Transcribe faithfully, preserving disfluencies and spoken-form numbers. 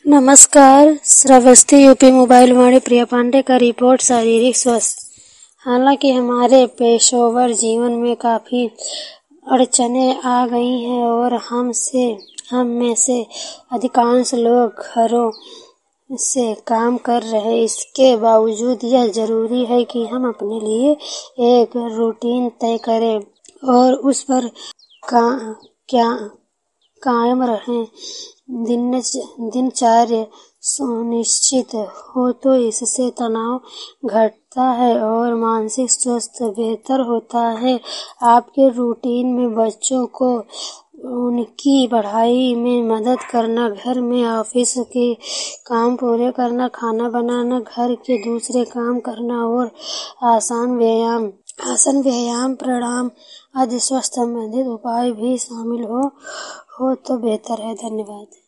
नमस्कार। Shravasti UP mobile Vaani Priya Pandey का report. शारीरिक स्वास्थ्य। हालांकि हमारे पेशेवर जीवन में काफ़ी अड़चनें आ गई हैं और हम से हम में से अधिकांश लोग घरों से काम कर रहे। इसके बावजूद यह ज़रूरी है कि हम अपने लिए एक रूटीन तय करें और उस पर का, क्या कायम रहें। दिन दिनचर्या सुनिश्चित हो तो इससे तनाव घटता है और मानसिक स्वास्थ्य बेहतर होता है। आपके रूटीन में बच्चों को उनकी पढ़ाई में मदद करना, घर में ऑफिस के काम पूरे करना, खाना बनाना, घर के दूसरे काम करना और आसान व्यायाम आसन व्यायाम प्राणायाम आदि स्वास्थ्य संबंधित उपाय भी शामिल हो हो तो बेहतर है। धन्यवाद।